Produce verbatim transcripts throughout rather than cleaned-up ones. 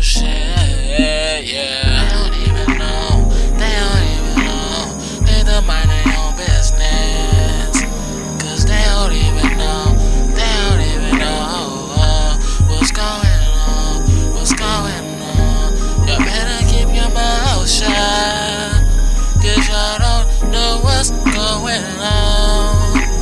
shit, yeah. They don't even know, they don't even know. They don't mind their own business. Cause they don't even know, they don't even know uh, what's going on, what's going on. You better keep your mouth shut, cause y'all don't know what's going on.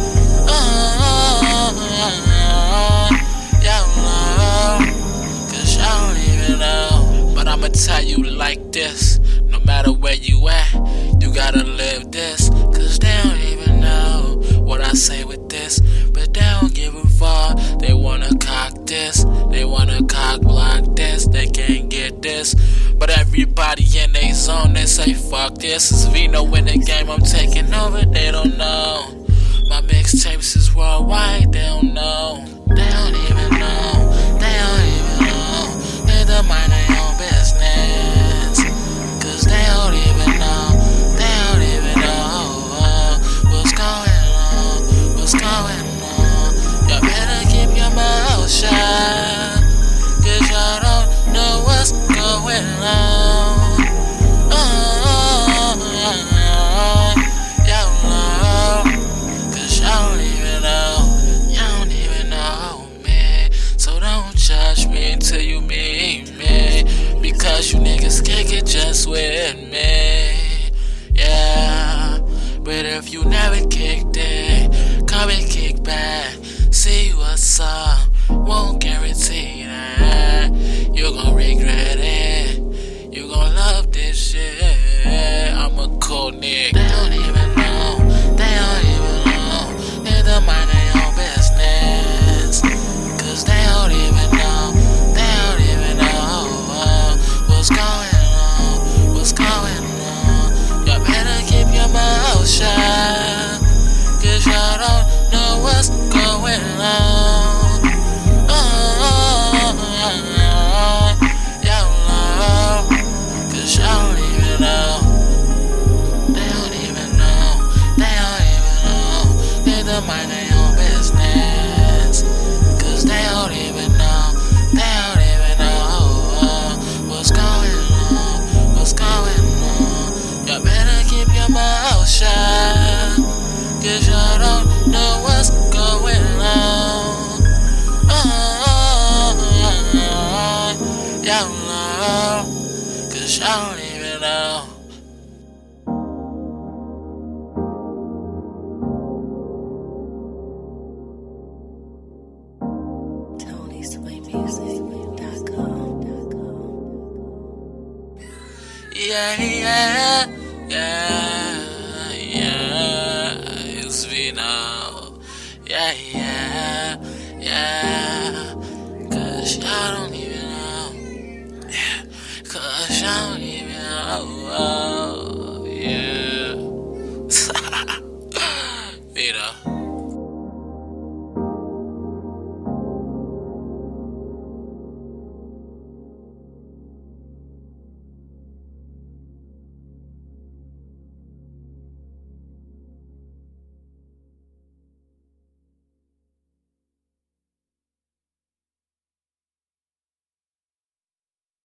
Uh, y'all know, cause y'all don't even know. But I'ma tell you like this, no matter where you at, you gotta live this. Cause they don't even know what I say with this, but they don't give a fuck. They wanna cock this, they wanna cock block this, they can't get this. But everybody in they zone, they say fuck this. It's Vino in the game, I'm taking over, they don't know. My mixtapes is worldwide, they don't know. They don't even know, they don't even know. They don't mind their own business. Cause they don't even know, they don't even know uh, what's going on, what's going on. You better keep your mouth shut, cause y'all don't know what's going on. Uh, y'all know, cause y'all don't even know, y'all don't even know me. So don't judge me until you meet me, because you niggas can't get just with me. Yeah, but if you never kicked it, come and kick back, see what's up. Won't guarantee that you gon' regret it, you gon' love this shit. I'm a cool nigga. They don't even know, they don't even know. They don't mind their own business. Cause they don't even know, they don't even know uh, what's going on, what's going on. You better keep your mouth shut, cause y'all don't know what's going on. Uh, y'all know, cause y'all don't even know. They don't even know, they don't even know. They don't mind their own business. Cause they don't even know, they don't even know uh, what's going on, what's going on. You better keep your mouth shut, cause y'all don't know what's going on. Uh, y'all know, cause y'all don't even know. Yeah, yeah, yeah, yeah, it's Vino. Yeah, yeah, yeah, cause y'all don't even know. Yeah, cause y'all don't